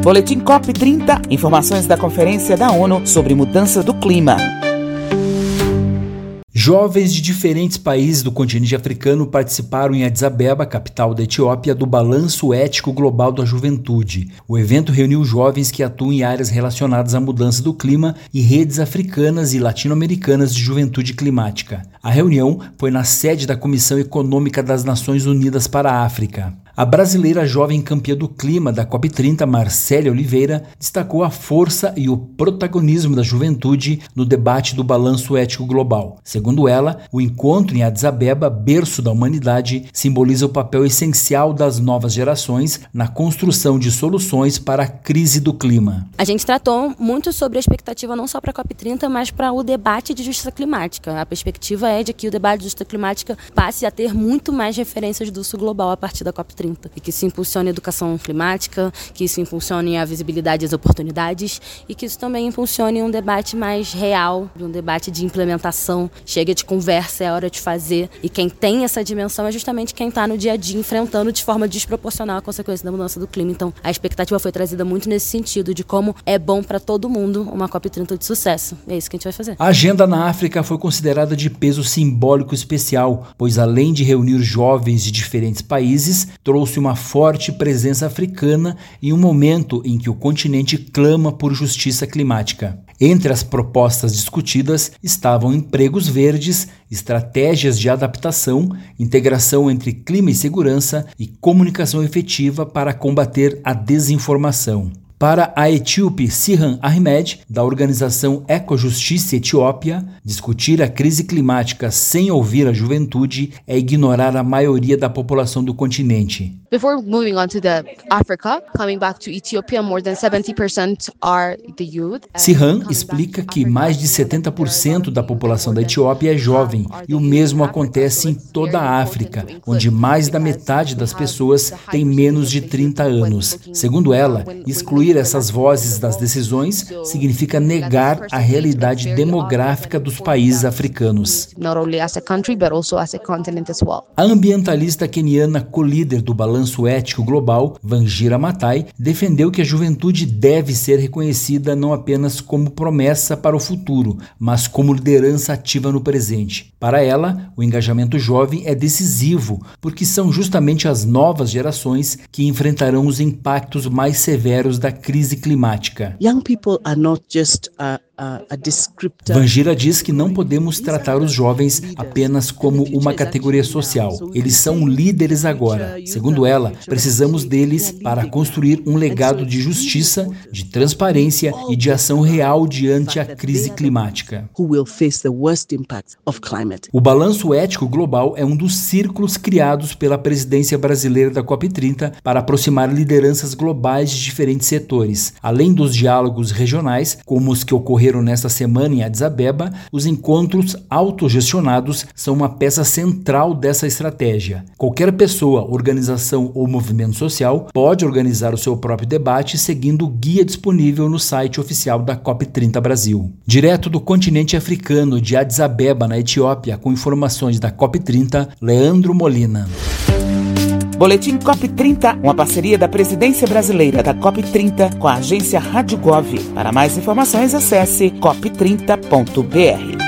Boletim COP30, informações da Conferência da ONU sobre mudança do clima. Jovens de diferentes países do continente africano participaram em Addis Abeba, capital da Etiópia, do Balanço Ético Global da Juventude. O evento reuniu jovens que atuam em áreas relacionadas à mudança do clima e redes africanas e latino-americanas de juventude climática. A reunião foi na sede da Comissão Econômica das Nações Unidas para a África. A brasileira jovem campeã do clima da COP30, Marcélia Oliveira, destacou a força e o protagonismo da juventude no debate do balanço ético global. Segundo ela, o encontro em Addis Abeba, berço da humanidade, simboliza o papel essencial das novas gerações na construção de soluções para a crise do clima. A gente tratou muito sobre a expectativa não só para a COP30, mas para o debate de justiça climática. A perspectiva é de que o debate de justiça climática passe a ter muito mais referências do sul global a partir da COP30. E que isso impulsione a educação climática, que isso impulsione a visibilidade e as oportunidades e que isso também impulsione um debate mais real, um debate de implementação. Chega de conversa, é hora de fazer. E quem tem essa dimensão é justamente quem está no dia a dia enfrentando de forma desproporcional a consequência da mudança do clima. Então, a expectativa foi trazida muito nesse sentido, de como é bom para todo mundo uma COP30 de sucesso. É isso que a gente vai fazer. A agenda na África foi considerada de peso simbólico especial, pois além de reunir jovens de diferentes países, trouxe uma forte presença africana em um momento em que o continente clama por justiça climática. Entre as propostas discutidas estavam empregos verdes, estratégias de adaptação, integração entre clima e segurança e comunicação efetiva para combater a desinformação. Para a etíope Sirhan Ahmed, da organização Ecojustiça Etiópia, discutir a crise climática sem ouvir a juventude é ignorar a maioria da população do continente. Before moving on to the Africa, coming back to Ethiopia, more than 70% are the youth. Sirhan explica que mais de 70% da população da Etiópia é jovem e o mesmo acontece em toda a África, onde mais da metade das pessoas tem menos de 30 anos. Segundo ela, excluir essas vozes das decisões significa negar a realidade demográfica dos países africanos. A ambientalista queniana co-líder do Balanço Ético Global, Wanjira Maathai, defendeu que a juventude deve ser reconhecida não apenas como promessa para o futuro, mas como liderança ativa no presente. Para ela, o engajamento jovem é decisivo, porque são justamente as novas gerações que enfrentarão os impactos mais severos da crise climática. Young people are not just a descriptor. Wanjira diz que não podemos tratar os jovens apenas como uma categoria social. Eles são líderes agora. Segundo ela, precisamos deles para construir um legado de justiça, de transparência e de ação real diante a crise climática. O Balanço Ético Global é um dos círculos criados pela presidência brasileira da COP30 para aproximar lideranças globais de diferentes setores. Além dos diálogos regionais, como os que ocorreram nesta semana em Addis Abeba, os encontros autogestionados são uma peça central dessa estratégia. Qualquer pessoa, organização ou movimento social pode organizar o seu próprio debate seguindo o guia disponível no site oficial da COP30 Brasil. Direto do continente africano de Addis Abeba, na Etiópia, com informações da COP30, Leandro Molina. Boletim COP30, uma parceria da Presidência Brasileira da COP30 com a agência Rádio Gov. Para mais informações, acesse cop30.br.